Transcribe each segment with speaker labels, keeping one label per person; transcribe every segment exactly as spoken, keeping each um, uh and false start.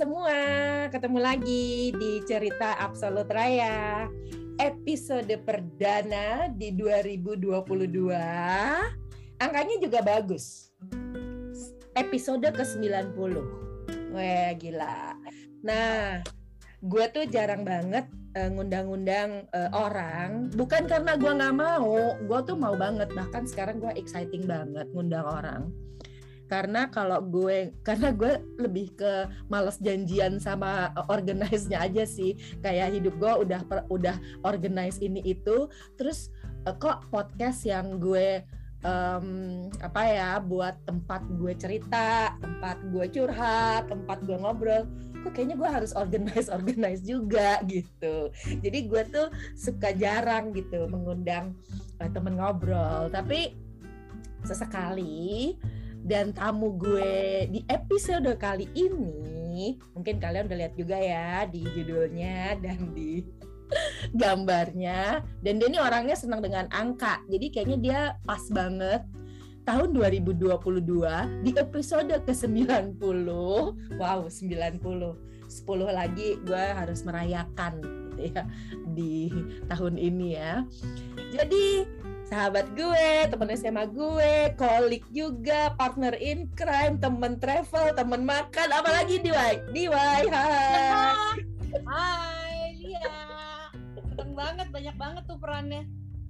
Speaker 1: semua, ketemu lagi di Cerita Absolut Raya, episode perdana di dua ribu dua puluh dua. Angkanya juga bagus, episode ke sembilan puluh. Wah, gila. Nah, gue tuh jarang banget uh, ngundang-ngundang uh, orang. Bukan karena gue gak mau, gue tuh mau banget. Bahkan sekarang gue exciting banget ngundang orang. Karena kalau gue, karena gue lebih ke males janjian sama organize-nya aja sih. Kayak hidup gue udah udah organize ini itu. Terus uh, kok podcast yang gue um, apa ya, buat tempat gue cerita, tempat gue curhat, tempat gue ngobrol. Kok kayaknya gue harus organize organize juga gitu. Jadi gue tuh suka jarang gitu mengundang uh, temen ngobrol. Tapi sesekali. Dan tamu gue di episode kali ini, mungkin kalian udah lihat juga ya di judulnya dan di gambarnya. Dan dia ini orangnya senang dengan angka, jadi kayaknya dia pas banget tahun dua ribu dua puluh dua di episode ke sembilan puluh. Wow, sembilan puluh, sepuluh lagi gue harus merayakan gitu ya di tahun ini ya. Jadi sahabat gue, temen S M A gue, kolik juga, partner in crime, temen travel, temen makan, apalagi Diwai. Diwai, hai.
Speaker 2: Hai, Lia. Seneng banget, banyak banget tuh perannya.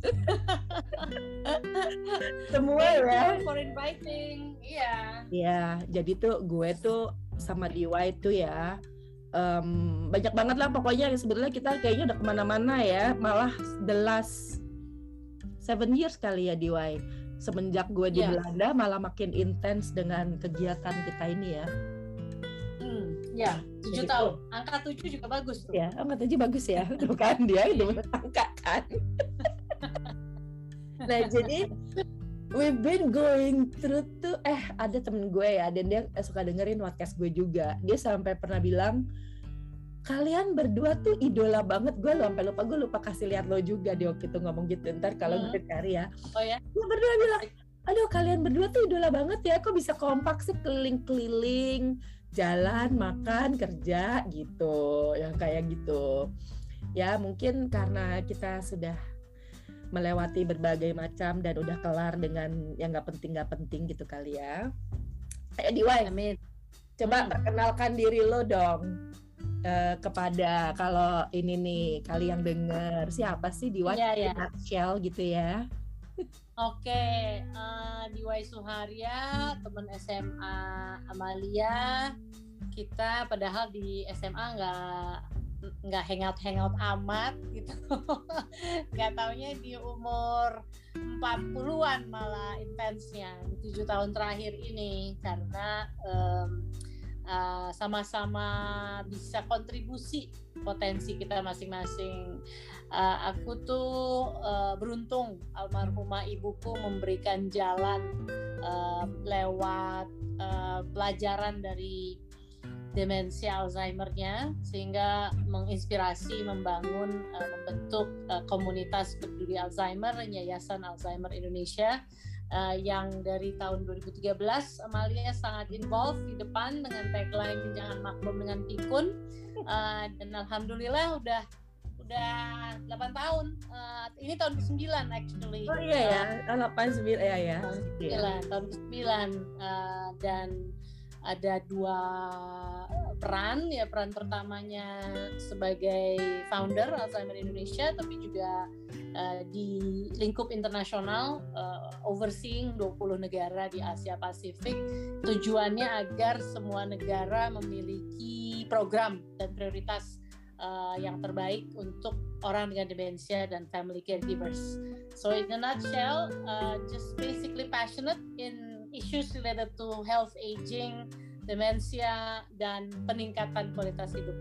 Speaker 1: Semua ya.
Speaker 2: Thank you for inviting. Iya.
Speaker 1: Iya, jadi tuh gue tuh sama Diwai tuh ya. Um, banyak banget lah pokoknya sebenarnya kita kayaknya udah kemana-mana ya. Malah the last seven years kali ya Diwai. Semenjak gue di yeah. Belanda malah makin intens dengan kegiatan kita ini ya.
Speaker 2: Hmm, ya, tujuh tahun. Angka tujuh juga bagus tuh.
Speaker 1: Ya, angka tujuh bagus ya. Tuh kan dia itu angka kan. Nah, jadi we've been going through tuh eh ada temen gue ya, dan dia suka dengerin podcast gue juga. Dia sampai pernah bilang, kalian berdua tuh idola banget. Gue sampai lupa, gue lupa kasih lihat lo juga di waktu itu ngomong gitu. Ntar kalau hmm. gue cari ya.
Speaker 2: Oh ya?
Speaker 1: Lo berdua bilang, aduh kalian berdua tuh idola banget ya. Kok bisa kompak sih keliling-keliling, jalan, makan, kerja gitu. Yang kayak gitu. Ya mungkin karena kita sudah melewati berbagai macam dan udah kelar dengan yang gak penting gak penting gitu kali ya. Ayo Diwai,
Speaker 2: amin.
Speaker 1: Coba
Speaker 2: hmm.
Speaker 1: perkenalkan diri lo dong. Uh, kepada kalau ini nih kalian denger siapa sih Diwai
Speaker 2: yeah, yeah.
Speaker 1: nutshell gitu ya.
Speaker 2: Oke, okay. uh, Diwai Suharya, teman S M A Amalia. Kita padahal di S M A nggak nggak hangout hangout amat gitu. Nggak taunya di umur empat puluhan malah intensnya di tujuh tahun terakhir ini karena um, Uh, sama-sama bisa kontribusi potensi kita masing-masing. Uh, aku tuh uh, beruntung almarhumah ibuku memberikan jalan uh, lewat uh, pelajaran dari demensia Alzheimer-nya sehingga menginspirasi membangun uh, membentuk uh, komunitas peduli Alzheimer, Yayasan Alzheimer Indonesia. Uh, yang dari tahun dua ribu tiga belas Amalia sangat involved di depan dengan tagline jangan maklum dengan pikun, uh, dan alhamdulillah udah udah delapan tahun, uh, ini tahun kesembilan actually.
Speaker 1: Oh iya ya, delapan sembilan ya ya.
Speaker 2: Tahun kesembilan, tahun kesembilan uh, dan ada dua peran ya, peran pertamanya sebagai founder Alzheimer Indonesia, tapi juga uh, di lingkup internasional, uh, overseeing dua puluh negara di Asia Pasifik. Tujuannya agar semua negara memiliki program dan prioritas uh, yang terbaik untuk orang dengan demensia dan family caregivers. So in a nutshell, uh, just basically passionate in issues related to health, aging, demensia, dan peningkatan kualitas hidup.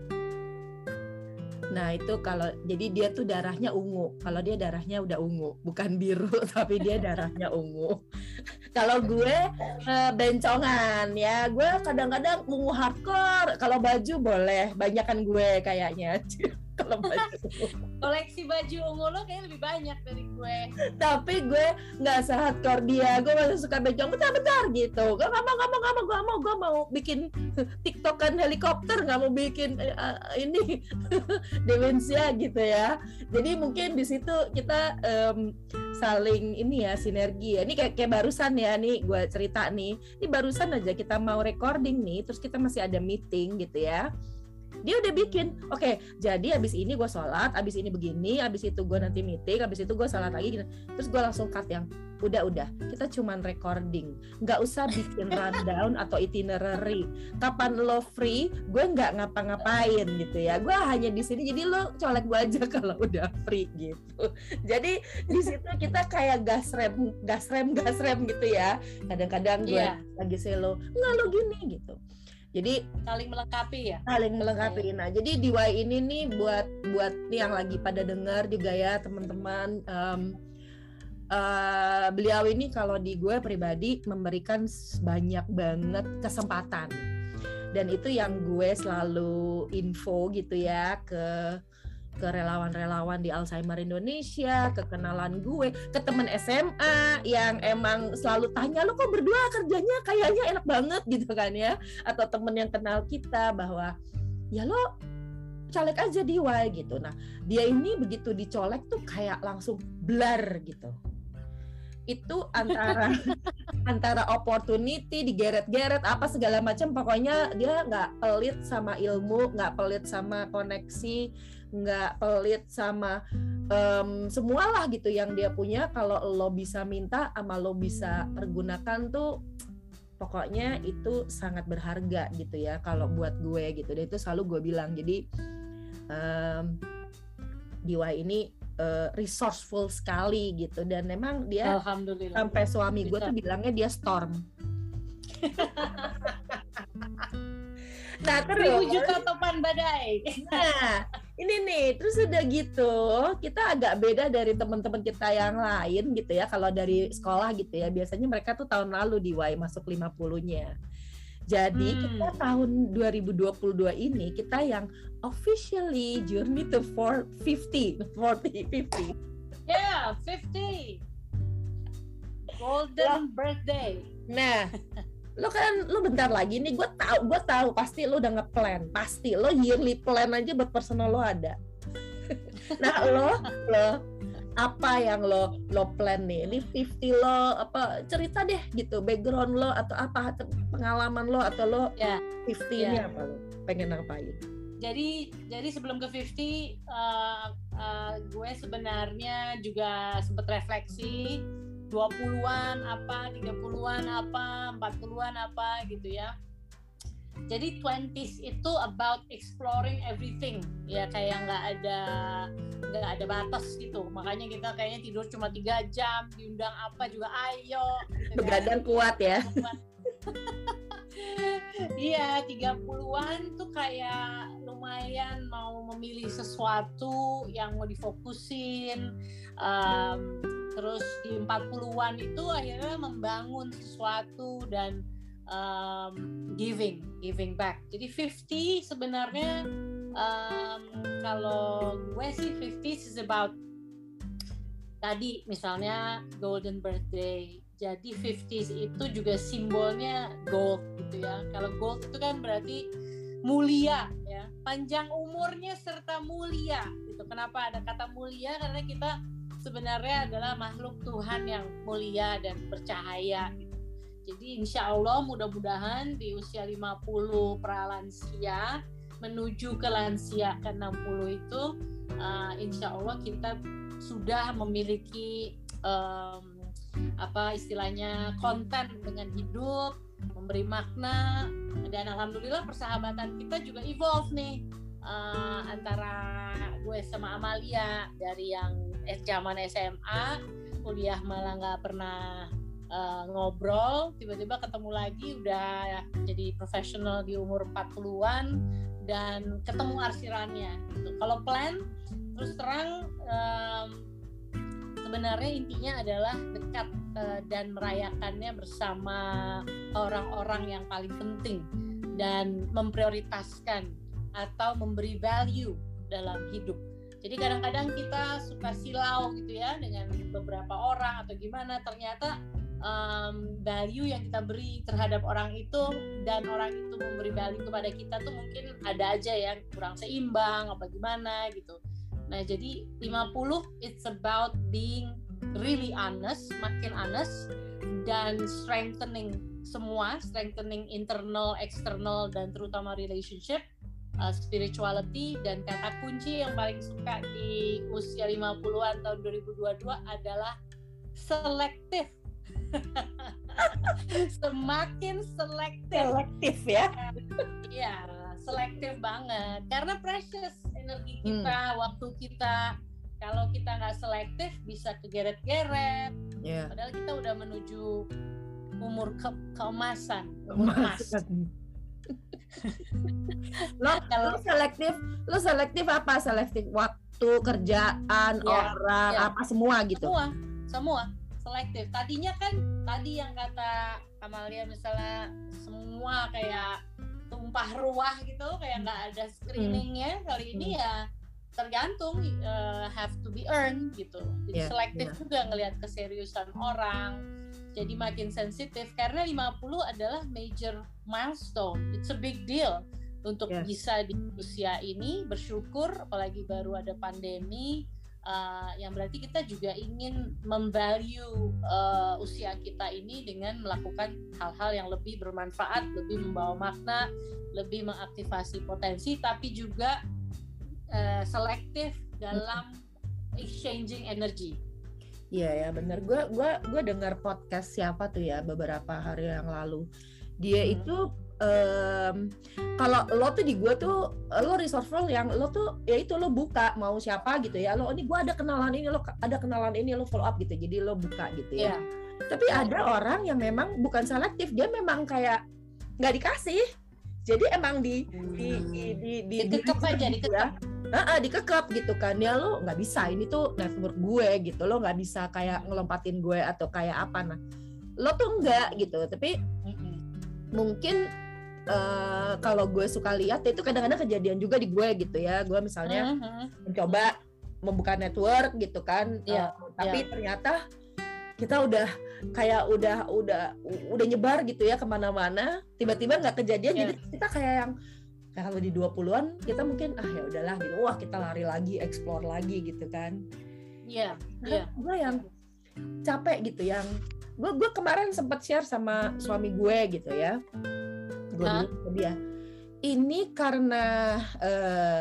Speaker 1: Nah itu kalau jadi dia tuh darahnya ungu. Kalau dia darahnya udah ungu, bukan biru tapi dia darahnya ungu. Kalau gue uh, bencongan ya, gue kadang-kadang ungu hardcore. Kalau baju boleh, banyakan gue kayaknya. kalau baju.
Speaker 2: Koleksi baju ungu lo kayaknya lebih banyak dari gue.
Speaker 1: Tapi gue nggak se-hardcore dia, gue masih suka bencong bentar-bentar gitu. Gue nggak mau, nggak mau, nggak mau, gue mau, gue mau bikin tiktokan helikopter, nggak mau bikin uh, ini demensia gitu ya. Jadi mungkin di situ kita um, saling ini ya, sinergi ya. Ini kayak, kayak barusan ya, nih gue cerita nih. Ini barusan aja kita mau recording nih, terus kita masih ada meeting gitu ya. Dia udah bikin, oke, okay, jadi abis ini gue sholat, abis ini begini, abis itu gue nanti meeting, abis itu gue sholat lagi gitu. Terus gue langsung cut yang udah-udah, kita cuman recording, nggak usah bikin rundown atau itinerary. Kapan lo free, gue nggak ngapa-ngapain gitu ya. Gue hanya di sini, jadi lo colek gue aja kalau udah free gitu. Jadi di situ kita kayak gas rem, gas rem, gas rem gitu ya. Kadang-kadang gue yeah. lagi selo, nggak lo gini gitu. Jadi
Speaker 2: saling melengkapi ya.
Speaker 1: Saling melengkapi. Nah, jadi D Y ini nih buat buat nih yang lagi pada dengar juga ya teman-teman. Um, uh, beliau ini kalau di gue pribadi memberikan banyak banget kesempatan. Dan itu yang gue selalu info gitu ya ke ke relawan-relawan di Alzheimer Indonesia, ke kenalan gue, ke temen S M A yang emang selalu tanya, lo kok berdua kerjanya kayaknya enak banget gitu kan ya, atau temen yang kenal kita bahwa ya lo colek aja D Y gitu. Nah dia ini begitu dicolek tuh kayak langsung blar gitu. Itu antara antara opportunity digeret-geret apa segala macam, pokoknya dia nggak pelit sama ilmu, nggak pelit sama koneksi, nggak pelit sama um, semualah gitu yang dia punya. Kalau lo bisa minta sama lo bisa pergunakan tuh pokoknya itu sangat berharga gitu ya kalau buat gue gitu. Dan itu selalu gue bilang. Jadi um, D Y ini Uh, resourceful sekali gitu, dan memang dia sampai suami gue tuh bilangnya dia storm. Nah terus
Speaker 2: seribu juta topan badai.
Speaker 1: Nah ini nih terus udah gitu kita agak beda dari teman-teman kita yang lain gitu ya. Kalau dari sekolah gitu ya biasanya mereka tuh tahun lalu D Y masuk lima puluh-nya. Jadi hmm. kita tahun dua ribu dua puluh dua ini kita yang officially journey to fifty, forty, fifty.
Speaker 2: Yeah, fifty. Golden lo, birthday.
Speaker 1: Nah, lo kan lo bentar lagi nih, gue tahu, gue tahu pasti lo udah ngeplan, pasti lo yearly plan aja buat personal lo ada. Nah lo, lo apa yang lo lo plan nih? Ini fifty lo apa cerita deh gitu, background lo atau apa pengalaman lo atau lo
Speaker 2: ya,
Speaker 1: fifty-nya
Speaker 2: ya.
Speaker 1: Apa lo pengen ngapain?
Speaker 2: Jadi jadi sebelum ke fifty uh, uh, gue sebenarnya juga sempat refleksi dua puluhan apa, tiga puluhan apa, empat puluhan apa gitu ya. Jadi twenties itu about exploring everything ya, kayak nggak ada nggak ada batas gitu. Makanya kita kayaknya tidur cuma tiga jam, diundang apa juga ayo gitu.
Speaker 1: Begadang kan? Kuat ya.
Speaker 2: Iya, tiga puluhan tuh kayak lumayan mau memilih sesuatu yang mau difokusin. Um, terus di empat puluhan itu akhirnya membangun sesuatu dan um, giving, giving back. Jadi fifty sebenarnya um, kalau gue sih fifty is about tadi misalnya golden birthday. Jadi fifties itu juga simbolnya gold gitu ya. Kalau gold itu kan berarti mulia ya, panjang umurnya serta mulia gitu. Kenapa ada kata mulia? Karena kita sebenarnya adalah makhluk Tuhan yang mulia dan bercahaya gitu. Jadi insya Allah mudah-mudahan di usia lima puluh pralansia menuju ke lansia ke enam puluh itu uh, insya Allah kita sudah memiliki um, apa istilahnya konten dengan hidup, memberi makna, dan alhamdulillah persahabatan kita juga evolve nih uh, antara gue sama Amalia dari yang zaman S M A kuliah malah nggak pernah uh, ngobrol, tiba-tiba ketemu lagi udah jadi profesional di umur empat puluhan dan ketemu arsirannya gitu. Kalau plan terus terang um, sebenarnya intinya adalah dekat uh, dan merayakannya bersama orang-orang yang paling penting dan memprioritaskan atau memberi value dalam hidup. Jadi kadang-kadang kita suka silau gitu ya dengan beberapa orang atau gimana, ternyata um, value yang kita beri terhadap orang itu dan orang itu memberi value kepada kita tuh mungkin ada aja yang kurang seimbang apa gimana gitu. Nah jadi lima puluh it's about being really honest, makin honest dan strengthening semua, strengthening internal, external dan terutama relationship. Uh, spirituality, dan kata kunci yang paling suka di usia lima puluhan tahun dua ribu dua puluh dua adalah selektif. Semakin selektif.
Speaker 1: Selektif ya.
Speaker 2: Iya, selektif banget. Karena precious energi kita, hmm. waktu kita. Kalau kita nggak selektif bisa kegeret-geret. Yeah. Padahal kita udah menuju umur ke- keemasan, umur emas.
Speaker 1: lo, lo selektif, lo selektif apa? Selektif waktu, kerjaan, ya, orang, ya. Apa semua gitu?
Speaker 2: Semua, semua selektif. Tadinya kan, tadi yang kata Amalia misalnya semua kayak tumpah ruah gitu, kayak nggak ada screeningnya. Hmm. Kali ini ya tergantung, uh, have to be earned gitu. Jadi yeah, selektif yeah. juga ngelihat keseriusan orang. Jadi makin sensitif karena lima puluh adalah major milestone. It's a big deal untuk yeah. bisa di usia ini bersyukur, apalagi baru ada pandemi, uh, yang berarti kita juga ingin memvalue uh, usia kita ini dengan melakukan hal-hal yang lebih bermanfaat, lebih membawa makna, lebih mengaktifasi potensi, tapi juga uh, selektif dalam exchanging energy.
Speaker 1: Iya ya benar. Gue gue gue dengar podcast siapa tuh ya beberapa hari yang lalu. Dia hmm. itu um, kalau lo tuh di gue tuh lo resourceful yang lo tuh ya itu lo buka mau siapa gitu ya. Lo ini gue ada kenalan ini, lo ada kenalan ini, lo follow up gitu. Jadi lo buka gitu ya. Yeah. Tapi ada orang yang memang bukan selektif, dia memang kayak nggak dikasih. Jadi emang di di di di di
Speaker 2: dikekep aja dikekep.
Speaker 1: Nah, dikekep gitu kan ya, lo nggak bisa, ini tuh network gue gitu, lo nggak bisa kayak ngelompatin gue atau kayak apa, nah lo tuh enggak gitu. Tapi mm-hmm. mungkin uh, kalau gue suka lihat itu kadang-kadang kejadian juga di gue gitu ya, gue misalnya mm-hmm. mencoba membuka network gitu kan, yeah, uh, tapi yeah. ternyata kita udah kayak udah udah udah nyebar gitu ya kemana-mana, tiba-tiba nggak kejadian, yeah. jadi kita kayak yang nah, kalau di dua puluhan kita mungkin ah ya udahlah gitu, wah kita lari lagi, explore lagi gitu kan.
Speaker 2: Iya, yeah, iya. Yeah.
Speaker 1: Gue yang capek gitu, yang gue gue kemarin sempat share sama suami gue gitu ya. Gue huh? bilang ke dia, ini karena uh,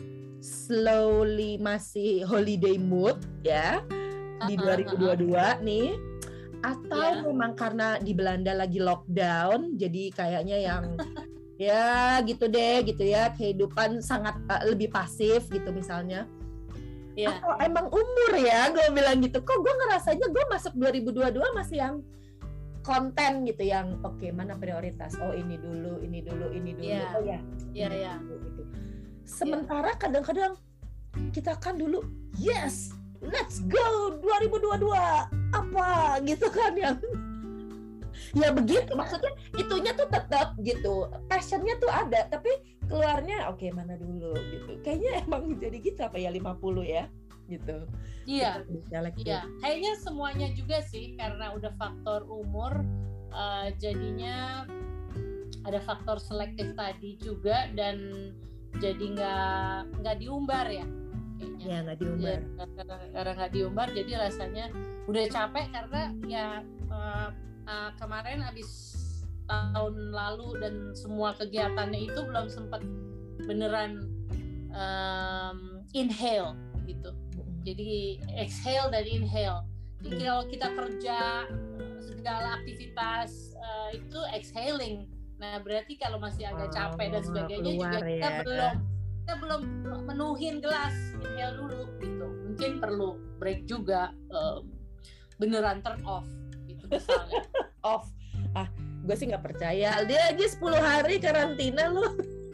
Speaker 1: slowly masih holiday mood ya di dua ribu dua puluh dua uh-huh. nih, atau yeah. memang karena di Belanda lagi lockdown, jadi kayaknya yang ya gitu deh gitu ya, kehidupan sangat uh, lebih pasif gitu misalnya ya. Atau emang umur ya, gue bilang gitu, kok gue ngerasanya gue masuk dua ribu dua puluh dua masih yang konten gitu, yang oke okay, mana prioritas, oh ini dulu ini dulu ini dulu ya. Oh ya
Speaker 2: ya ya
Speaker 1: gitu. Sementara ya. Kadang-kadang kita kan dulu yes let's go dua ribu dua puluh dua apa gitu kan, yang ya begitu, maksudnya itunya tuh tetap gitu, passionnya tuh ada, tapi keluarnya oke okay, mana dulu gitu. Kayaknya emang jadi gitu apa ya lima puluh ya gitu.
Speaker 2: Iya. Iya. Kayaknya semuanya juga sih, karena udah faktor umur, uh, jadinya ada faktor selektif tadi juga, dan jadi nggak nggak diumbar ya. Kayaknya.
Speaker 1: Ya nggak diumbar.
Speaker 2: Ya, karena nggak diumbar, jadi rasanya udah capek karena ya. Uh, Uh, kemarin abis tahun lalu dan semua kegiatannya itu belum sempat beneran um, inhale gitu. Jadi exhale dan inhale. Jadi kalau kita kerja segala aktivitas uh, itu exhaling. Nah berarti kalau masih agak capek dan sebagainya oh, juga kita ya. belum kita belum menuhin gelas, inhale dulu gitu. Mungkin perlu break juga, uh, beneran turn off. Misalnya.
Speaker 1: Off. Ah, gue sih nggak percaya. Dia aja sepuluh hari karantina lu.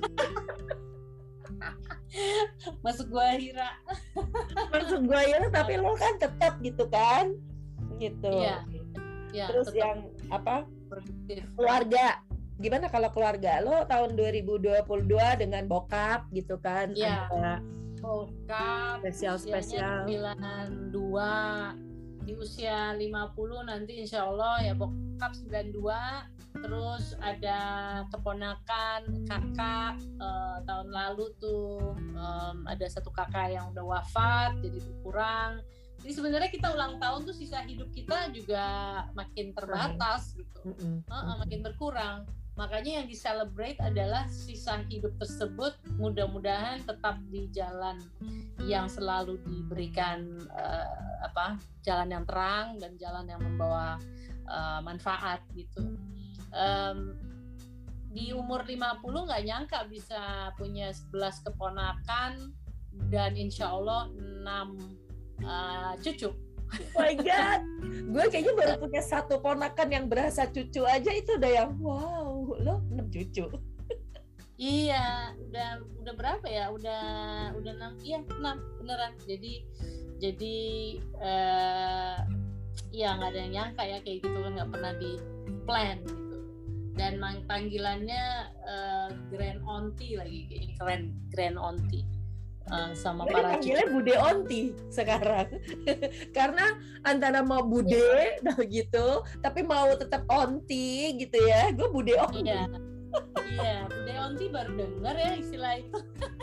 Speaker 2: Masuk gua Hira.
Speaker 1: Masuk gua Hira, tapi lo kan tetap gitu kan? Gitu.
Speaker 2: Iya. Ya,
Speaker 1: terus yang apa?
Speaker 2: Produktif.
Speaker 1: Keluarga. Gimana kalau keluarga? Lo tahun dua ribu dua puluh dua dengan bokap gitu kan?
Speaker 2: Iya.
Speaker 1: Ada
Speaker 2: bokap
Speaker 1: spesial-spesial
Speaker 2: sembilan puluh dua, di usia lima puluh nanti insya Allah ya bokap sembilan puluh dua, terus ada keponakan kakak uh, tahun lalu tuh um, ada satu kakak yang udah wafat jadi berkurang. Jadi sebenarnya kita ulang tahun tuh sisa hidup kita juga makin terbatas gitu,
Speaker 1: mm-hmm.
Speaker 2: uh, uh, makin berkurang. Makanya yang di-celebrate adalah sisa hidup tersebut mudah-mudahan tetap di jalan yang selalu diberikan uh, apa jalan yang terang dan jalan yang membawa uh, manfaat gitu. Um, di umur lima puluh nggak nyangka bisa punya sebelas keponakan dan insya Allah enam uh, cucu.
Speaker 1: Oh my god, gue kayaknya baru punya satu ponakan yang berasa cucu aja itu udah yang wow, lo enam cucu.
Speaker 2: Iya, udah udah berapa ya? Udah udah enam, iya enam beneran. Jadi jadi uh, ya nggak ada yang nyangka ya kayak gitu kan, nggak pernah di plan gitu. Dan panggilannya uh, Grand Onti lagi, kayaknya keren, Grand Onti. Uh, sama
Speaker 1: Jadi
Speaker 2: para
Speaker 1: panggilnya
Speaker 2: cucu.
Speaker 1: Bude Onti sekarang karena antara mau Bude nah gitu tapi mau tetap Onti gitu ya, gue Bude Onti.
Speaker 2: Iya, iya, Bude Onti baru denger ya istilah itu.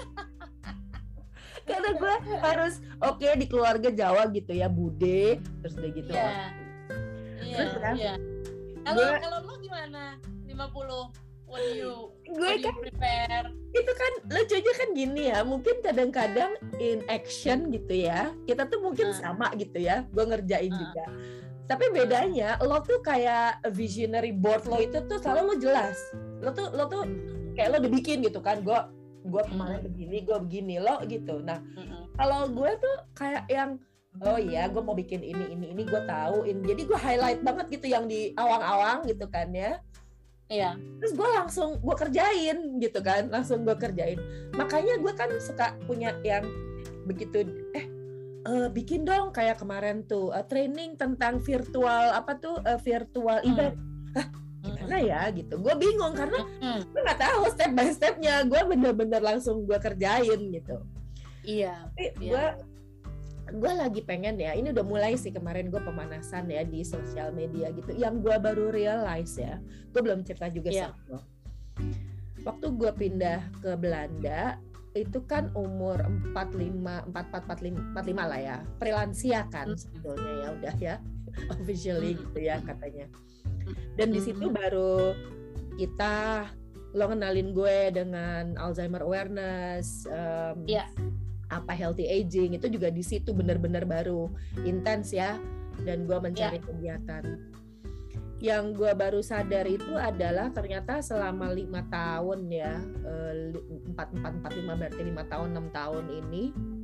Speaker 1: Karena gue harus oke okay, di keluarga Jawa gitu ya Bude terus udah gitu.
Speaker 2: Iya, iya,
Speaker 1: terus, kan,
Speaker 2: iya. Kalau
Speaker 1: gue,
Speaker 2: kalau lo gimana? lima puluh What do you,
Speaker 1: gue
Speaker 2: what do you
Speaker 1: kan,
Speaker 2: prepare?
Speaker 1: Itu kan lucunya kan gini ya, mungkin kadang-kadang in action gitu ya, kita tuh mungkin uh. sama gitu ya, gue ngerjain uh. juga. Tapi bedanya, lo tuh kayak visionary board lo itu tuh selalu lo jelas. Lo tuh lo tuh kayak lo udah bikin gitu kan, gue gue kemarin begini, gue begini lo gitu. Nah, uh-uh. kalau gue tuh kayak yang oh iya, gue mau bikin ini ini ini gue tahu. Jadi gue highlight banget gitu yang di awang-awang gitu kan ya.
Speaker 2: Iya.
Speaker 1: Terus gue langsung gue kerjain gitu kan, langsung gue kerjain. Makanya gue kan suka punya yang begitu, eh uh, bikin dong kayak kemarin tuh uh, training tentang virtual apa tuh uh, virtual hmm. event. Hah, gimana ya gitu. Gue bingung karena hmm. gue nggak tahu step by stepnya. Gue bener-bener langsung gue kerjain gitu.
Speaker 2: Iya.
Speaker 1: Tapi
Speaker 2: iya.
Speaker 1: gue gue lagi pengen ya, ini udah mulai sih kemarin gue pemanasan ya di sosial media gitu. Yang gue baru realize ya, gue belum cerita juga yeah. sama lo. Waktu gue pindah ke Belanda, itu kan umur empat puluh lima, empat puluh empat, empat puluh lima lah ya, prelansia kan mm. sebetulnya ya udah ya, officially gitu ya katanya. Dan di situ baru kita, lo kenalin gue dengan Alzheimer awareness, um,
Speaker 2: yeah.
Speaker 1: apa healthy aging itu juga di situ benar-benar baru intens ya, dan gue mencari yeah. kegiatan. Yang gue baru sadar itu adalah ternyata selama lima tahun ya, empat empat empat lima berarti lima tahun enam tahun ini,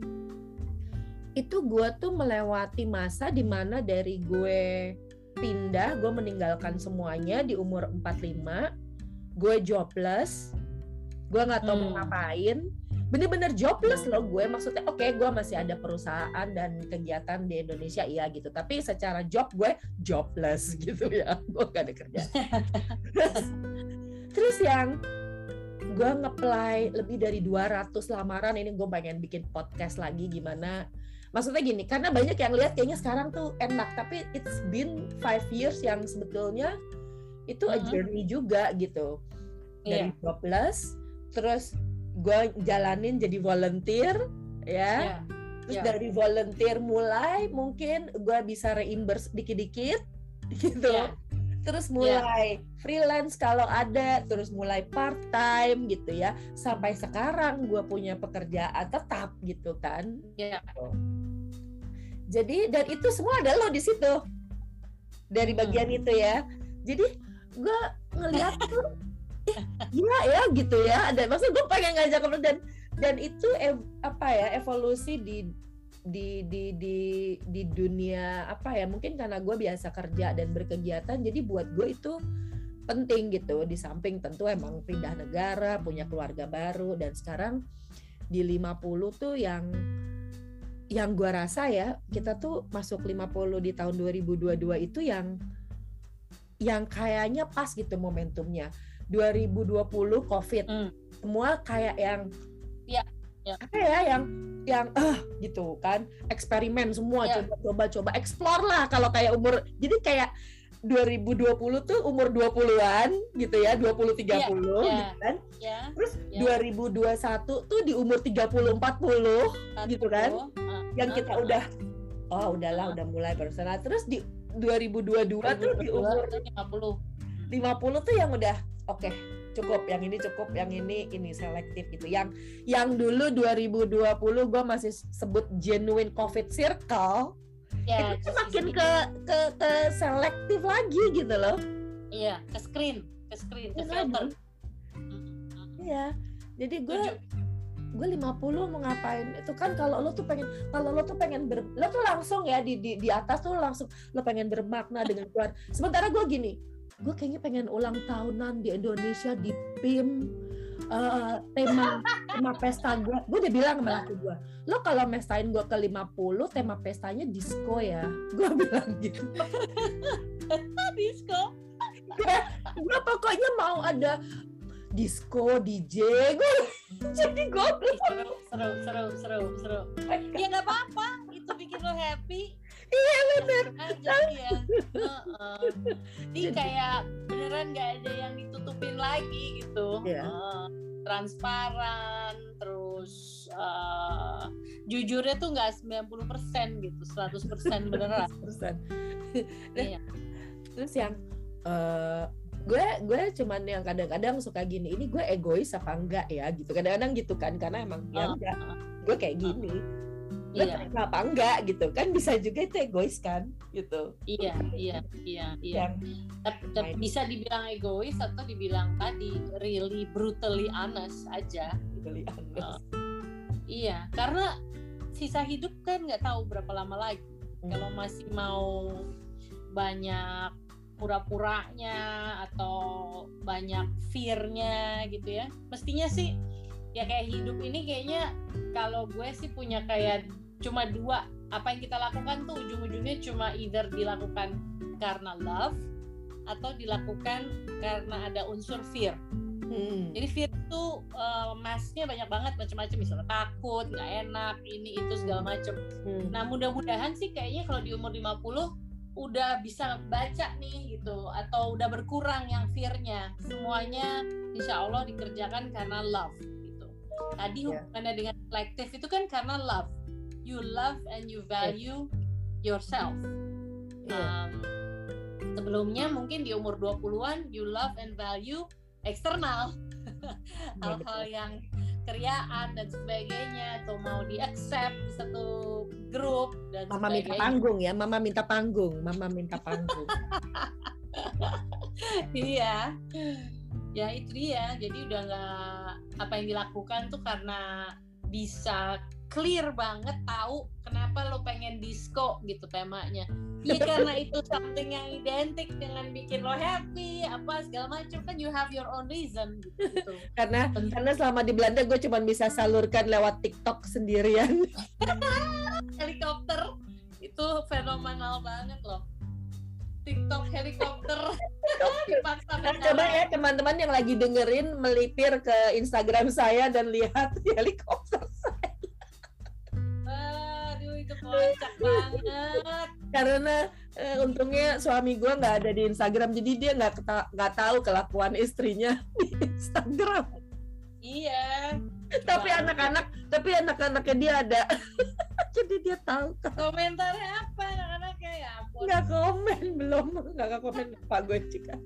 Speaker 1: itu gue tuh melewati masa dimana dari gue pindah, gue meninggalkan semuanya di umur empat puluh lima, gue jobless, gue nggak tahu hmm. mau ngapain. Bener-bener jobless loh gue, maksudnya oke okay, gue masih ada perusahaan dan kegiatan di Indonesia iya gitu, tapi secara job gue jobless gitu ya, gue gak ada kerja. terus, terus yang gue nge-apply lebih dari dua ratus lamaran, ini gue pengen bikin podcast lagi gimana, maksudnya gini, karena banyak yang lihat kayaknya sekarang tuh enak, tapi it's been five years yang sebetulnya itu uh-huh. a journey juga gitu, dari yeah. jobless, terus gue jalanin jadi volunteer ya, yeah. terus yeah. dari volunteer mulai mungkin gue bisa reimburse dikit-dikit gitu, yeah. terus mulai yeah. freelance kalau ada, terus mulai part time gitu ya, sampai sekarang gue punya pekerjaan tetap gitu kan, yeah. jadi dan itu semua ada lo di situ dari bagian hmm. itu ya, jadi gue ngeliat tuh eh, gila ya gitu ya, ada maksud gue pengen ngajak ke dan dan itu ev, apa ya evolusi di di di di di dunia apa ya, mungkin karena gue biasa kerja dan berkegiatan, jadi buat gue itu penting gitu, di samping tentu emang pindah negara, punya keluarga baru, dan sekarang di lima puluh tuh yang yang gue rasa ya, kita tuh masuk lima puluh di tahun dua ribu dua puluh dua itu yang yang kayaknya pas gitu momentumnya. Dua ribu dua puluh COVID, mm. semua kayak yang
Speaker 2: ya, ya.
Speaker 1: apa ya, yang yang ah gitu kan, eksperimen semua,
Speaker 2: Ya.
Speaker 1: coba-coba coba explore lah kalau kayak umur, jadi kayak dua ribu dua puluh tuh umur dua puluhan gitu ya, dua puluh tiga puluh
Speaker 2: Ya,
Speaker 1: gitu kan.
Speaker 2: Ya.
Speaker 1: Terus
Speaker 2: Ya.
Speaker 1: dua ribu dua puluh satu tuh di umur tiga puluh empat puluh gitu kan.
Speaker 2: Uh,
Speaker 1: Yang
Speaker 2: uh,
Speaker 1: kita
Speaker 2: uh,
Speaker 1: udah oh udahlah
Speaker 2: uh.
Speaker 1: udah mulai personal. Terus di dua ribu dua puluh dua tuh di umur
Speaker 2: lima puluh
Speaker 1: lima puluh tuh yang udah oke, okay, cukup, yang ini cukup, yang ini ini selektif gitu. Yang yang dulu dua ribu dua puluh gue masih sebut genuine COVID circle,
Speaker 2: ya,
Speaker 1: itu semakin ke ke ke selektif lagi gitu loh.
Speaker 2: Iya, ke screen, ke screen, ke
Speaker 1: Iya,
Speaker 2: filter.
Speaker 1: Iya, jadi gue gue lima puluh mau ngapain itu kan, kalau lo tuh pengen kalau lo tuh pengen ber, lo tuh langsung ya di di di atas tuh langsung lo pengen bermakna dengan keluar. Sementara gue gini, gue kayaknya pengen ulang tahunan di Indonesia di P I M, uh, tema tema pesta gue. Gue udah bilang sama laki gue, lo kalau mestain gue ke lima puluh tema pestanya disco ya, gue bilang gitu.
Speaker 2: Disco.
Speaker 1: Gue pokoknya mau ada disco, D J, gue jadi gue
Speaker 2: seru, seru, seru, seru, seru. Ya nggak apa-apa, itu bikin lo happy.
Speaker 1: Iya benar.
Speaker 2: Aja ya. Uh-uh. Ini kayak beneran nggak ada yang ditutupin lagi gitu.
Speaker 1: Iya.
Speaker 2: Uh, transparan, terus uh, jujurnya tuh nggak sembilan puluh persen gitu, seratus persen beneran.
Speaker 1: Persen.
Speaker 2: Iya.
Speaker 1: Terus yang uh, gue gue cuman yang kadang-kadang suka gini, ini gue egois apa enggak ya gitu, kadang-kadang gitu kan, karena emang ya enggak, gue kayak gini, gue
Speaker 2: Iya.
Speaker 1: terima apa enggak gitu kan, bisa juga itu egois kan gitu.
Speaker 2: Iya, iya, iya, iya.
Speaker 1: Yang
Speaker 2: Tapi, tapi bisa dibilang egois atau dibilang tadi really brutally honest aja.
Speaker 1: beli
Speaker 2: Uh, iya, karena sisa hidup kan nggak tahu berapa lama lagi.
Speaker 1: Hmm.
Speaker 2: Kalau masih mau banyak pura-puranya atau banyak fear-nya gitu ya, mestinya sih ya kayak hidup ini kayaknya kalau gue sih punya kayak cuma dua, apa yang kita lakukan tuh ujung-ujungnya cuma either dilakukan karena love atau dilakukan karena ada unsur fear.
Speaker 1: Hmm.
Speaker 2: Jadi fear itu uh, masknya banyak banget, macam-macam, misalnya takut, nggak enak, ini itu segala macam.
Speaker 1: Hmm.
Speaker 2: Nah mudah-mudahan sih kayaknya kalau di umur lima puluh udah bisa baca nih gitu, atau udah berkurang yang fear-nya, semuanya insya Allah dikerjakan karena love gitu. Tadi
Speaker 1: Yeah.
Speaker 2: hubungannya dengan kolektif itu kan karena love, you love and you value yourself.
Speaker 1: Yeah.
Speaker 2: Um, sebelumnya mungkin di umur dua puluhan you love and value eksternal, hal-hal yang keriaan dan sebagainya, atau mau di accept di satu grup dan
Speaker 1: Mama minta
Speaker 2: sebagainya.
Speaker 1: panggung ya, mama minta panggung, mama minta panggung.
Speaker 2: Iya, ya itu dia. Jadi udah nggak, apa yang dilakukan tuh karena bisa clear banget tahu kenapa lo pengen disco gitu temanya. Ya karena itu something yang identik dengan bikin lo happy, apa segala macam kan, you have your own reason gitu.
Speaker 1: Karena karena selama di Belanda gue cuma bisa salurkan lewat TikTok sendirian.
Speaker 2: Helikopter itu fenomenal banget loh. TikTok helikopter. Dipaksa
Speaker 1: Nah, coba ya teman-teman yang lagi dengerin melipir ke Instagram saya dan lihat helikopter saya.
Speaker 2: Aduh itu kocak banget.
Speaker 1: Karena eh, untungnya suami gue nggak ada di Instagram, jadi dia nggak nggak tahu kelakuan istrinya di Instagram.
Speaker 2: Iya.
Speaker 1: Tapi
Speaker 2: Wah.
Speaker 1: anak-anak, tapi anak-anaknya dia ada, jadi dia tahu.
Speaker 2: Komentarnya apa anak-anaknya, ya ampun.
Speaker 1: Nggak komen belum, nggak komen Pak gue juga.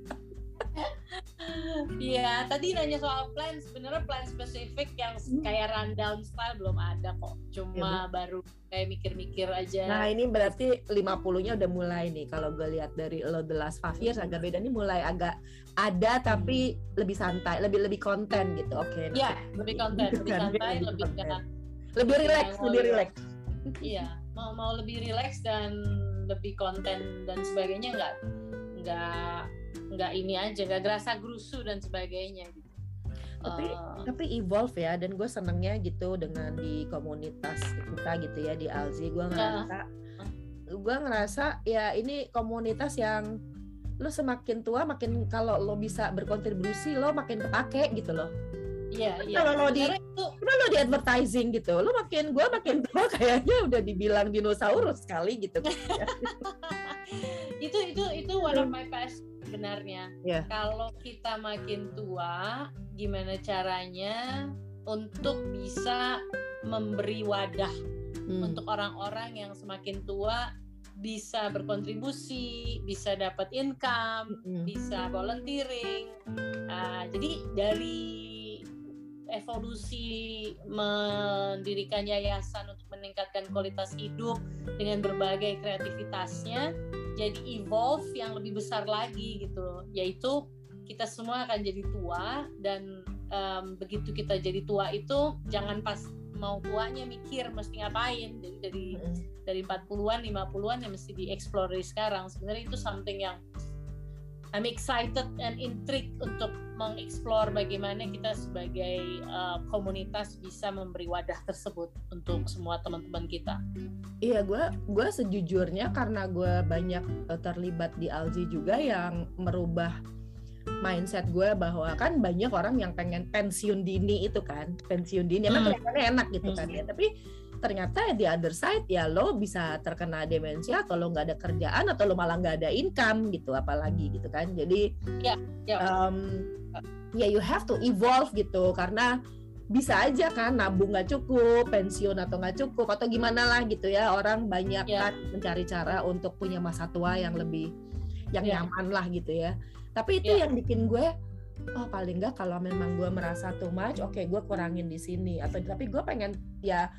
Speaker 2: Iya, tadi nanya soal plan, sebenarnya plan spesifik yang
Speaker 1: Hmm.
Speaker 2: kayak rundown style belum ada kok. Cuma
Speaker 1: Ya,
Speaker 2: baru kayak mikir-mikir aja.
Speaker 1: Nah ini berarti lima puluhnya udah mulai nih. Kalau gue lihat dari lo The Last Five Years agak beda nih, mulai agak ada tapi lebih santai, lebih lebih konten gitu. Oke.
Speaker 2: Iya, lebih konten, lebih
Speaker 1: Kan,
Speaker 2: santai,
Speaker 1: lebih
Speaker 2: lebih
Speaker 1: konten.
Speaker 2: kan.
Speaker 1: Lebih relax,
Speaker 2: Mau
Speaker 1: lebih
Speaker 2: lihat.
Speaker 1: relax.
Speaker 2: Iya, mau mau lebih relax dan lebih konten dan sebagainya, nggak nggak nggak ini aja, nggak gerasa gerusu dan sebagainya gitu.
Speaker 1: Tapi
Speaker 2: Uh,
Speaker 1: tapi evolve ya, dan gue senengnya gitu dengan di komunitas kita gitu ya di Alzi. Gue ngerasa gue ngerasa ya ini komunitas yang lo semakin tua makin, kalau lo bisa berkontribusi lo makin kepake gitu loh.
Speaker 2: Iya, iya.
Speaker 1: Kalau lo di,
Speaker 2: itu...
Speaker 1: lo di advertising gitu, lo makin, gue makin tua kayaknya udah dibilang dinosaurus sekali gitu.
Speaker 2: itu itu itu one of my passion sebenarnya.
Speaker 1: Yeah.
Speaker 2: Kalau kita makin tua, gimana caranya untuk bisa memberi wadah hmm. untuk orang-orang yang semakin tua bisa berkontribusi, bisa dapat income, mm-hmm. bisa volunteering. Uh, jadi dari evolusi mendirikan yayasan untuk meningkatkan kualitas hidup dengan berbagai kreativitasnya, jadi evolve yang lebih besar lagi gitu, yaitu kita semua akan jadi tua dan um, begitu kita jadi tua itu jangan pas mau tuanya mikir mesti ngapain, jadi dari mm-hmm. dari empat puluhan, lima puluhan yang mesti dieksplor sekarang. Sebenarnya itu something yang I'm excited and intrigued untuk mengeksplor bagaimana kita sebagai uh, komunitas bisa memberi wadah tersebut untuk semua teman-teman kita.
Speaker 1: Iya, gue gue sejujurnya karena gue banyak terlibat di Alzi juga yang merubah mindset gue bahwa kan banyak orang yang pengen pensiun dini itu kan, pensiun dini emang hmm. kelihatannya enak gitu kan ya, tapi ternyata di other side ya lo bisa terkena demensia atau lo nggak ada kerjaan atau lo malah nggak ada income gitu, apalagi gitu kan. Jadi ya yeah, yeah. um, ya you have to evolve gitu, karena bisa aja kan nabung nggak cukup, pensiun atau nggak cukup atau gimana lah gitu ya, orang banyak yeah. kan mencari cara untuk punya masa tua yang lebih yang yeah. nyaman lah gitu ya. Tapi itu yeah. yang bikin gue, oh paling nggak kalau memang gue merasa too much, oke okay, gue kurangin di sini. Atau tapi gue pengen ya,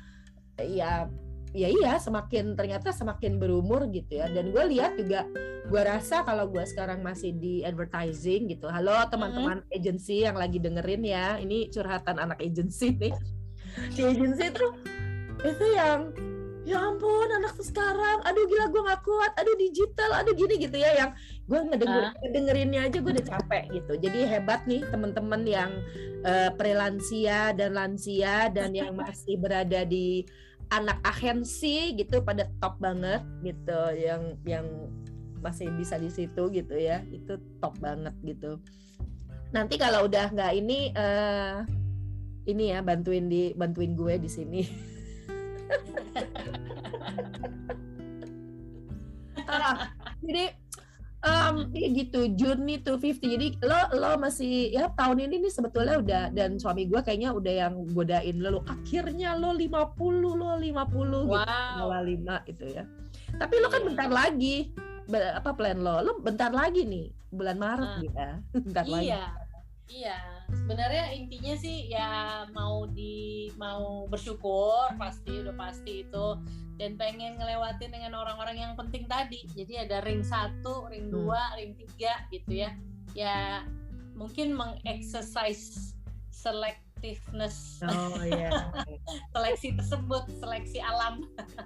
Speaker 1: ya, ya iya semakin ternyata semakin berumur gitu ya. Dan gue lihat juga, gue rasa kalau gue sekarang masih di advertising gitu. Halo teman-teman mm-hmm. agency yang lagi dengerin ya, ini curhatan anak agency nih. Di agency tuh itu yang ya ampun anak tuh sekarang, aduh gila gue gak kuat, aduh digital, aduh gini gitu ya, yang gue ngedenger, ngedengerinnya aja gue udah capek gitu. Jadi hebat nih teman-teman yang uh, prelansia dan lansia dan yang masih berada di anak agensi gitu, pada top banget gitu, yang yang masih bisa di situ gitu ya, itu top banget gitu. Nanti kalau udah nggak ini uh, ini ya bantuin di bantuin gue di sini. ah, jadi um, ya gitu, journey to fifty. Jadi lo lo masih ya tahun ini nih sebetulnya udah, dan suami gue kayaknya udah yang godain lo, lo akhirnya lo lima puluh lo lima puluh
Speaker 2: wow.
Speaker 1: gitu, lima itu ya. Tapi lo kan bentar lagi, apa plan lo? Lo bentar lagi nih bulan Maret uh, gitu ya. Bentar
Speaker 2: iya.
Speaker 1: lagi.
Speaker 2: Iya, sebenarnya intinya sih ya mau di mau bersyukur pasti, udah pasti itu, dan pengen ngelewatin dengan orang-orang yang penting tadi. Jadi ada ring satu, ring dua, hmm. ring tiga gitu ya. Ya mungkin meng-exercise selectiveness.
Speaker 1: Oh iya.
Speaker 2: Seleksi tersebut, seleksi alam.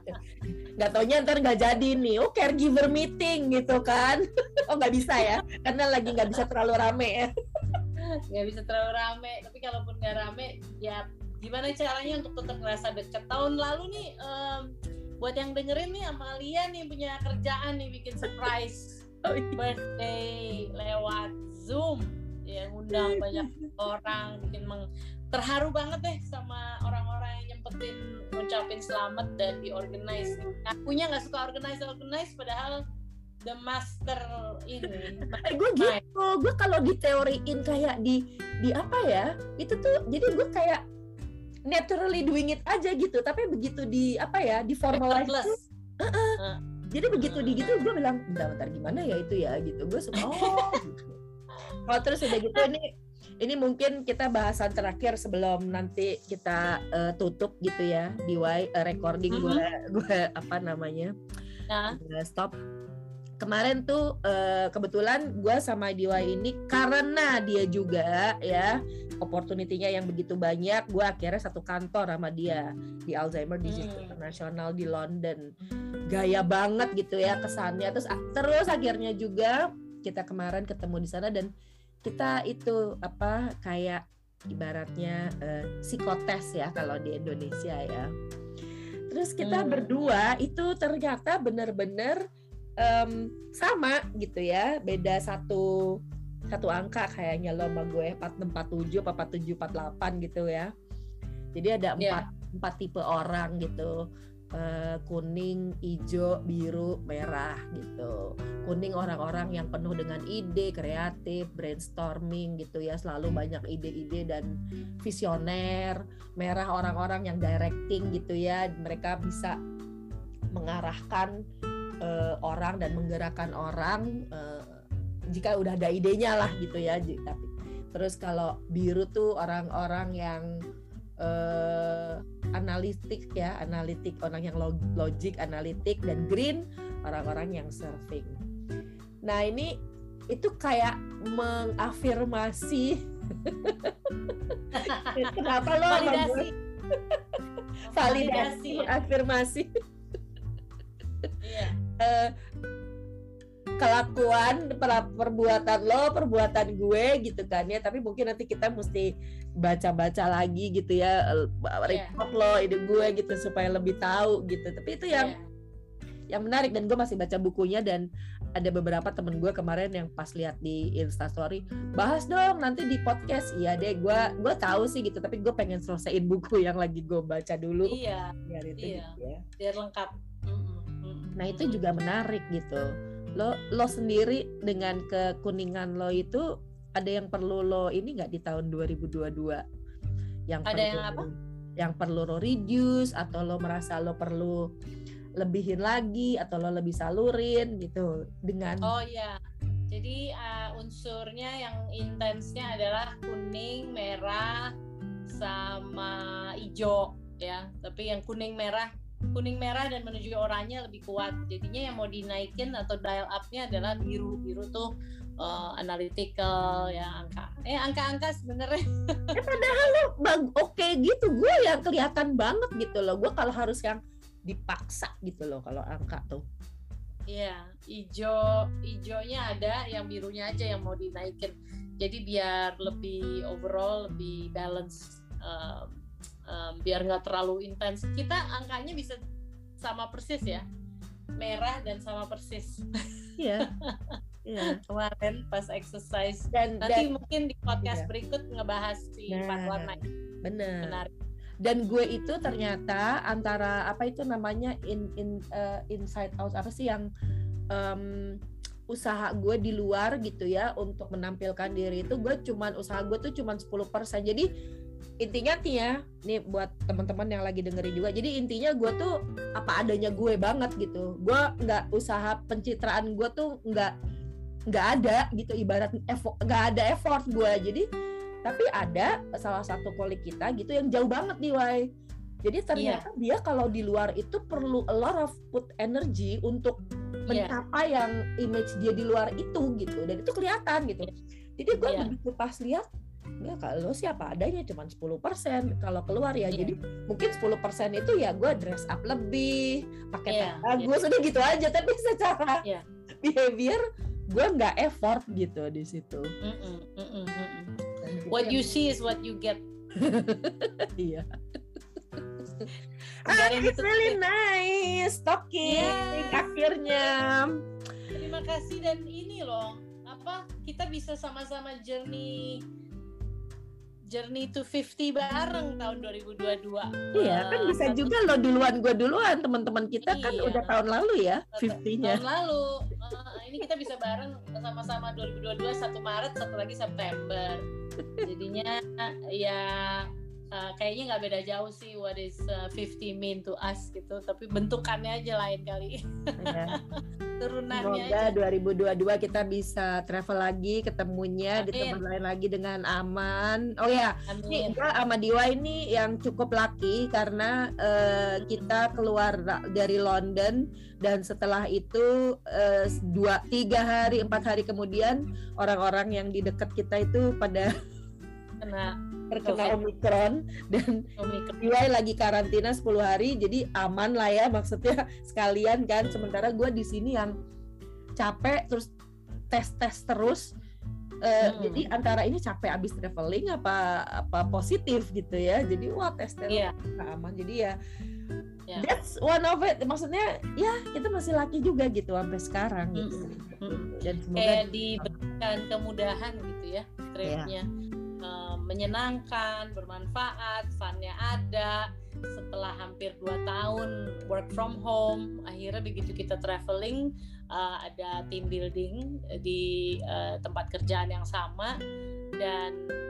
Speaker 1: Gak taunya ntar gak jadi nih, oh caregiver meeting gitu kan. Oh gak bisa ya, karena lagi gak bisa terlalu rame ya.
Speaker 2: Nggak bisa terlalu rame, tapi kalaupun nggak rame ya gimana caranya untuk tetap ngerasa deket. Tahun lalu nih um, buat yang dengerin nih, Amalia nih punya kerjaan nih bikin surprise oh, iya. birthday lewat Zoom ya, ngundang banyak orang, bikin meng terharu banget deh sama orang-orang yang nyempetin ngucapin selamat dan diorganize. Akunya nggak suka organize organize padahal the master ini.
Speaker 1: Eh, gue gitu, gue kalau diteoriin kayak di di apa ya, itu tuh jadi gue kayak naturally doing it aja gitu, tapi begitu di apa ya, di formalize tuh, uh-uh. uh. jadi begitu di gitu gue bilang bentar-bentar gimana ya itu ya gitu, gue suka oh gitu. Oh terus udah gitu ini ini mungkin kita bahasan terakhir sebelum nanti kita uh, tutup gitu ya, di uh, recording gue uh-huh. gue apa namanya nah. stop. Kemarin tuh uh, kebetulan gue sama D Y ini karena dia juga ya opportunity-nya yang begitu banyak, gue akhirnya satu kantor sama dia di Alzheimer Disease hmm. International di London. Gaya banget gitu ya kesannya. Terus terus akhirnya juga kita kemarin ketemu di sana dan kita itu apa kayak ibaratnya uh, psikotes ya kalau di Indonesia ya. Terus kita hmm. berdua itu ternyata benar-benar Um, sama gitu ya, beda satu satu angka kayaknya lo sama gue empat enam empat tujuh apa empat tujuh empat delapan gitu ya. Jadi ada empat yeah. empat tipe orang gitu. Uh, kuning, hijau, biru, merah gitu. Kuning orang-orang yang penuh dengan ide, kreatif, brainstorming gitu ya, selalu banyak ide-ide dan visioner. Merah orang-orang yang directing gitu ya, mereka bisa mengarahkan uh, orang dan menggerakkan orang uh, jika udah ada idenya lah gitu ya. Tapi terus kalau biru tuh orang-orang yang Uh, analitik ya, analitik orang yang log- logik, analitik, dan green orang-orang yang surfing. Nah ini itu kayak mengafirmasi kenapa lo
Speaker 2: validasi,
Speaker 1: validasi, afirmasi yeah. uh, kelakuan, perbuatan lo, perbuatan gue gitu kan ya. Tapi mungkin nanti kita mesti baca-baca lagi gitu ya, report yeah. lo, ide gue gitu supaya lebih tahu gitu. Tapi itu yang yeah. yang menarik, dan gue masih baca bukunya, dan ada beberapa temen gue kemarin yang pas lihat di Instastory, bahas dong nanti di podcast. Iya deh, gue gue tahu sih gitu, tapi gue pengen selesaiin buku yang lagi gue baca dulu.
Speaker 2: Iya.
Speaker 1: Biar itu
Speaker 2: iya.
Speaker 1: Gitu ya.
Speaker 2: Biar lengkap. Mm-mm.
Speaker 1: Nah itu juga menarik gitu. Lo lo sendiri dengan kekuningan lo itu ada yang perlu lo ini nggak di tahun dua ribu dua puluh dua? Yang
Speaker 2: ada
Speaker 1: perlu,
Speaker 2: yang apa?
Speaker 1: Yang perlu lo reduce, atau lo merasa lo perlu lebihin lagi, atau lo lebih salurin gitu dengan.
Speaker 2: Oh iya. Jadi uh, unsurnya yang intensnya adalah kuning, merah, sama hijau ya. Tapi yang kuning merah kuning merah dan menuju oranye lebih kuat. Jadinya yang mau dinaikin atau dial up-nya adalah biru. Biru tuh uh, analytical ya, angka. Eh angka-angka sebenarnya.
Speaker 1: Eh, padahal lo bag- oke okay gitu. Gue yang kelihatan banget gitu loh. Gue kalau harus yang dipaksa gitu loh kalau angka tuh.
Speaker 2: Iya, hijau hijaunya ada, yang birunya aja yang mau dinaikin. Jadi biar lebih overall lebih balance. Uh, Um, biar nggak terlalu intens. Kita angkanya bisa sama persis ya, merah dan sama persis. Iya. Iya. Kemarin pas exercise. Dan nanti dan, mungkin di podcast iya. berikut ngebahas si nah, empat warna.
Speaker 1: Benar.
Speaker 2: Menarik.
Speaker 1: Dan gue itu ternyata antara apa itu namanya in in uh, inside out apa sih yang um, usaha gue di luar gitu ya untuk menampilkan diri itu, gue cuman usaha gue tuh cuman sepuluh persen. Jadi intinya nih ya, nih buat teman-teman yang lagi dengerin juga. Jadi intinya gue tuh apa adanya gue banget gitu. Gue nggak usaha pencitraan gue tuh nggak nggak ada gitu, ibarat effort, nggak ada effort gue. Jadi tapi ada salah satu kolik kita gitu yang jauh banget nih Wai. Jadi ternyata yeah. dia kalau di luar itu perlu a lot of put energy untuk mencapai yeah. yang image dia di luar itu gitu, dan itu kelihatan gitu. Jadi gue yeah. begitu pas lihat, ya kalau siapa adanya cuma sepuluh persen kalau keluar ya. Yeah. Jadi mungkin sepuluh persen itu ya gue dress up lebih, pakai yeah. bagus, yeah. udah gitu aja. Tapi secara yeah. behavior gue nggak effort gitu di situ.
Speaker 2: Mm-mm, mm-mm, mm-mm. What you see is what you get.
Speaker 1: Iya. Ah, it's really nice talking. Yeah. Akhirnya.
Speaker 2: Terima kasih, dan ini loh, apa kita bisa sama-sama journey journey to fifty bareng tahun dua ribu dua puluh dua.
Speaker 1: Iya, kan bisa uh, juga lo duluan, gue duluan, teman-teman kita iya. kan udah tahun lalu ya, fifty-nya.
Speaker 2: Tahun lalu. Uh, ini kita bisa bareng sama-sama dua ribu dua puluh dua, satu Maret, satu lagi September. Jadinya ya uh, kayaknya nggak beda jauh sih what is uh, fifty mean to us gitu, tapi bentukannya aja lain kali. Ya. Turunannya
Speaker 1: semoga
Speaker 2: aja.
Speaker 1: dua ribu dua puluh dua kita bisa travel lagi, ketemunya Amin. Di tempat lain lagi dengan aman. Oh ya, nih gue sama Diwa ini yang cukup lucky karena uh, kita keluar dari London, dan setelah itu uh, dua tiga hari empat hari kemudian orang-orang yang di dekat kita itu pada
Speaker 2: kena
Speaker 1: terkena Omicron, dan Diwa lagi karantina sepuluh hari, jadi aman lah ya, maksudnya sekalian kan. Sementara gue di sini yang capek terus tes-tes terus, uh, hmm. jadi antara ini capek abis traveling apa apa positif gitu ya, jadi wah tes tes yeah. aman. Jadi ya
Speaker 2: yeah.
Speaker 1: That's one of it. Maksudnya ya kita masih laki juga gitu sampai sekarang gitu.
Speaker 2: Mm-hmm.
Speaker 1: Dan semoga
Speaker 2: kayak diberikan kemudahan gitu ya tripnya, yeah. uh, menyenangkan, bermanfaat, funnya ada. Setelah hampir dua tahun work from home, akhirnya begitu kita traveling, uh, ada team building di uh, tempat kerjaan yang sama, dan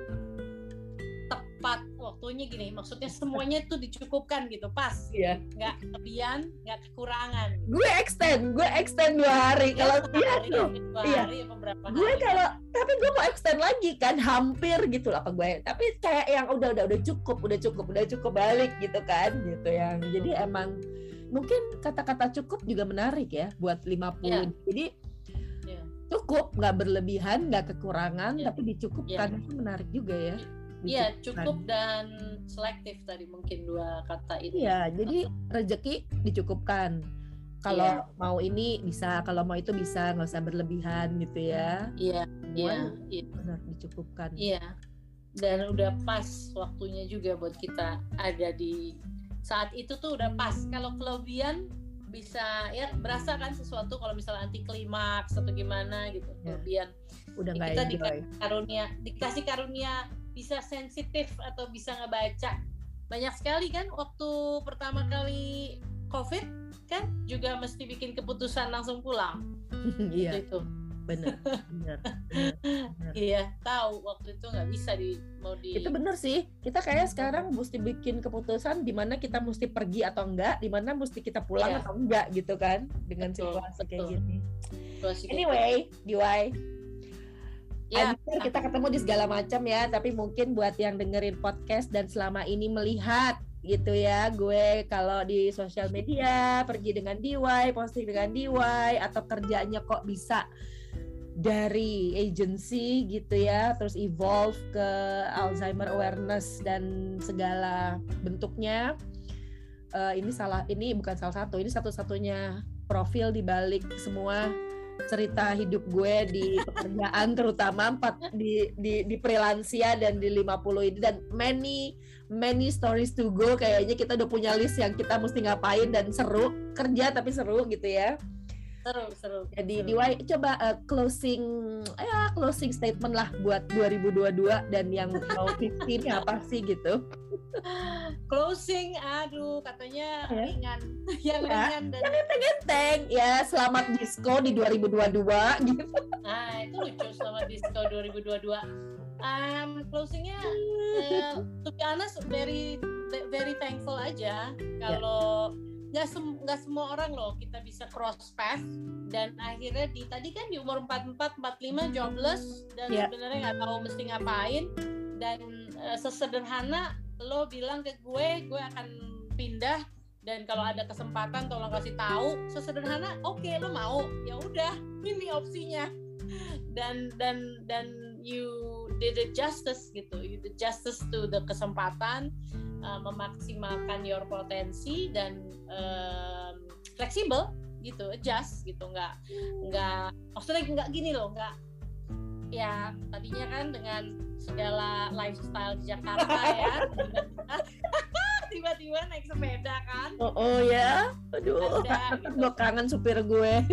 Speaker 2: tepat waktunya gini, maksudnya semuanya tuh dicukupkan gitu, pas,
Speaker 1: yeah.
Speaker 2: nggak kelebihan, nggak kekurangan.
Speaker 1: Gue extend, gue extend dua hari ya, kalau dia tuh,
Speaker 2: dua
Speaker 1: iya.
Speaker 2: hari apa berapa hari?
Speaker 1: Gue kalau, tapi gue mau extend lagi kan, hampir gitu lah apa gue, tapi kayak yang udah udah udah cukup, udah cukup, udah cukup balik gitu kan, gitu yang, jadi emang mungkin kata-kata cukup juga menarik ya buat lima puluh, yeah. Jadi yeah. cukup, nggak berlebihan, nggak kekurangan, yeah. tapi dicukupkan, yeah. itu menarik juga ya.
Speaker 2: Iya, cukup dan selektif tadi mungkin dua kata itu.
Speaker 1: Iya, jadi rezeki dicukupkan. Kalau yeah. mau ini bisa, kalau mau itu bisa, nggak usah berlebihan gitu ya.
Speaker 2: Iya, iya,
Speaker 1: iya. Benar, dicukupkan.
Speaker 2: Iya. Dan udah pas waktunya juga buat kita ada di saat itu tuh udah pas. Kalau kelebihan bisa ya berasa kan sesuatu kalau misalnya anti klimaks atau gimana gitu, yeah. kelebihan.
Speaker 1: Udah nggak
Speaker 2: kita
Speaker 1: enjoy.
Speaker 2: dikasih karunia, dikasih karunia bisa sensitif atau bisa ngebaca. Banyak sekali kan waktu pertama kali COVID kan juga mesti bikin keputusan langsung pulang.
Speaker 1: Iya.
Speaker 2: Itu
Speaker 1: benar, benar, benar.
Speaker 2: Iya, tahu waktu itu nggak bisa di mau di.
Speaker 1: Itu benar sih. Kita kayak sekarang mesti bikin keputusan di mana kita mesti pergi atau enggak, di mana mesti kita pulang yeah. atau enggak gitu kan dengan betul, situasi betul. Kayak gini. Situasi anyway, D Y. Ya, kita ketemu di segala macam ya, tapi mungkin buat yang dengerin podcast dan selama ini melihat gitu ya, gue kalau di sosial media pergi dengan D Y, posting dengan D Y, atau kerjanya kok bisa dari agency gitu ya, terus evolve ke Alzheimer awareness dan segala bentuknya. Uh, ini salah, ini bukan salah satu, ini satu-satunya profil di balik semua cerita hidup gue di pekerjaan, terutama empat di di di freelancer dan di lima puluh ini, dan many many stories to go. Kayaknya kita udah punya list yang kita mesti ngapain dan seru, kerja tapi seru gitu ya.
Speaker 2: Seru, seru.
Speaker 1: Jadi D Y coba uh, closing ya closing statement lah buat dua ribu dua puluh dua dan yang mau lima puluh ini apa sih gitu.
Speaker 2: Closing, aduh katanya
Speaker 1: ya.
Speaker 2: ringan, yang
Speaker 1: ya,
Speaker 2: ringan dan
Speaker 1: yang enteng-enteng ya, selamat disco di dua ribu dua puluh dua gitu.
Speaker 2: Nah itu lucu, selamat disco dua ribu dua puluh dua. Um, closingnya, uh, to be honest, very very thankful aja kalau nggak sem- nggak semua orang loh kita bisa cross path, dan akhirnya di tadi kan di umur empat puluh empat empat puluh lima jobless dan yeah. sebenarnya nggak tahu mesti ngapain, dan uh, sesederhana lo bilang ke gue, gue akan pindah dan kalau ada kesempatan tolong kasih tahu. Sesederhana, oke okay, lo mau, ya udah ini opsinya, dan dan dan you did it justice gitu, you did justice to the kesempatan, uh, memaksimalkan your potensi dan um, fleksibel gitu, adjust gitu, nggak nggak maksudnya nggak gini loh, nggak ya tadinya kan dengan segala lifestyle di Jakarta ya tiba-tiba naik sepeda kan.
Speaker 1: Oh, oh ya, aduh, gitu. Gue kangen supir gue.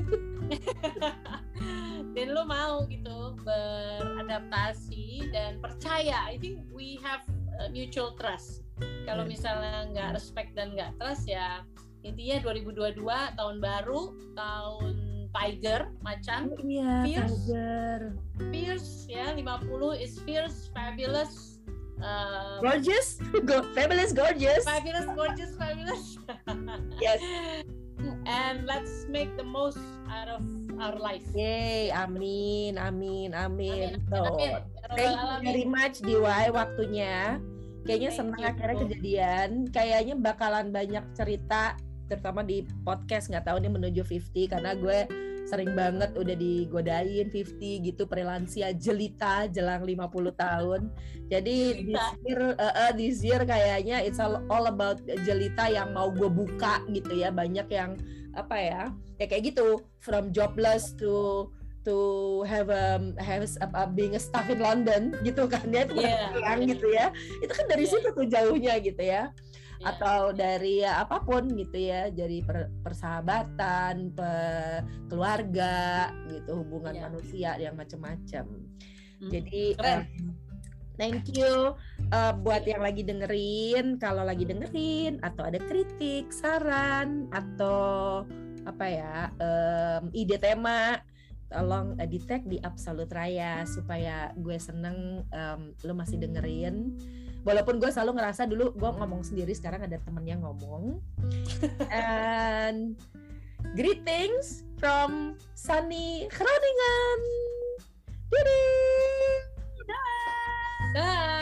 Speaker 2: Dan lo mau gitu beradaptasi dan percaya. I think we have uh, mutual trust. Kalau misalnya nggak respect dan nggak trust ya, intinya dua ribu dua puluh dua tahun baru, tahun tiger, macan,
Speaker 1: iya,
Speaker 2: fierce,
Speaker 1: tiger.
Speaker 2: fierce ya, lima puluh is fierce, fabulous, uh,
Speaker 1: gorgeous, Go- fabulous, gorgeous,
Speaker 2: fabulous, gorgeous, fabulous.
Speaker 1: Yes.
Speaker 2: And let's make the most out of our life.
Speaker 1: Yay, amin, amin, amin.
Speaker 2: Amin,
Speaker 1: So,
Speaker 2: amin.
Speaker 1: thank you very much D Y waktunya. Kayaknya
Speaker 2: Thank
Speaker 1: senang
Speaker 2: you.
Speaker 1: akhirnya kejadian. Kayaknya bakalan banyak cerita, terutama di podcast, nggak tahu nih menuju lima puluh, karena gue sering banget udah digodain lima puluh gitu, prelansia jelita jelang lima puluh tahun. Jadi this year, uh, uh, this year kayaknya it's all, all about jelita yang mau gue buka gitu ya. Banyak yang apa ya, ya kayak gitu, from jobless to to have um, have uh, being a staff in London gitu kan ya, itu yeah, yang yeah. gitu ya. Itu kan dari yeah. situ tuh jauhnya gitu ya.
Speaker 2: Ya.
Speaker 1: atau dari ya, apapun gitu ya, dari per, persahabatan, pe, keluarga gitu, hubungan
Speaker 2: Ya.
Speaker 1: manusia yang macam-macam.
Speaker 2: Hmm.
Speaker 1: Jadi
Speaker 2: Keren.
Speaker 1: um, thank you uh, buat yang lagi dengerin. Kalau lagi dengerin atau ada kritik, saran atau apa ya um, ide tema, tolong uh, di tag di Absolut Raya supaya gue seneng um, lo masih dengerin. Walaupun gue selalu ngerasa dulu gue ngomong sendiri, sekarang ada temen yang ngomong. And greetings from sunny Groningen. Dadah.
Speaker 2: Dah.